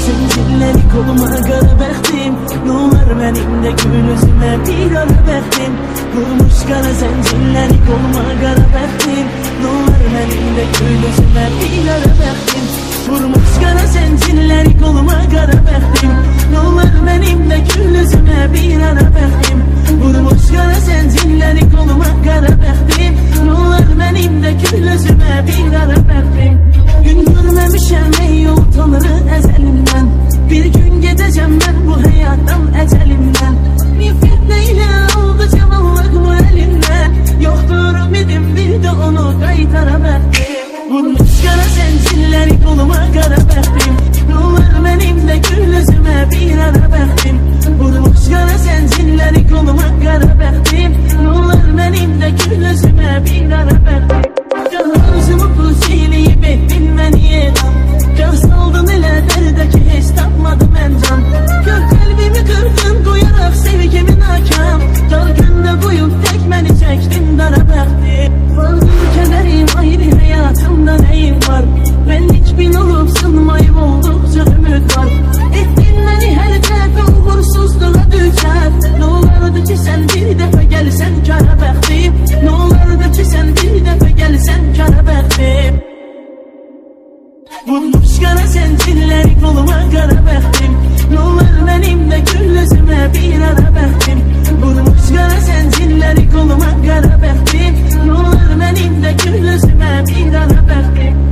zincirleri koluma qara bəxtim. Nolar mənimdə gül üzümə bir ara bəxtim. Vurmuş qara zincirləri koluma qara bəxtim. Nolar mənimdə gül üzümə bir ara bəxtim. Vurmuş qara zincirləri koluma qara bəxtim. Nolar mənimdə gül üzümə bir ara bəxtim. Vurmuş qara zincirləri koluma qara bəxtim. Nolar mənimdə gül üzümə bir ara bəxtim. Gün görməmişəm ey yol tanrı əzəlimdən. Bir gün gedəcəm mən bu həyatdan əcəlimdən. Bir fitnə ilə aldı cavanlıq bu əlimdən. Yoxdur ümidim bir də onu qaytara bəxtim. Vurmuş qara zincirləri koluma qara bəxtim. Nolar mənimdə gül üzümə bir ara bəxtim. Vurmuş qara zincirləri koluma qara bəxtim. Nolar mənimdə gül üzümə bir ara bəxtim. Arzumu pusiliyib etdin məni elan. Gah saldın elə dərdə ki heç tapmadım mən can. Gör qəlbimi qırdın qoyaraq sevgimi nakam. Dar gündə qoyub tək məni çəkdin dara bəxtim. Vardır kədərim ayrı həyatımda nəyim var. Mənlik bin olub sınmayıb olduqca ümid var. Etdin məni hər dəfə uğursuzluğa düşər. Nə olardı ki sən bir dəfə gəlsən kara bəxtim. Nə olardı ki sən bir dəfə gəlsən kara bəxtim. Vurmuş qara zincirləri koluma qara bəxtim. Nolar mənimdə gül üzümə bir ara bəxtim. Vurmuş qara zincirləri koluma qara bəxtim. Nolar mənimdə gül üzümə bir ara bəxtim.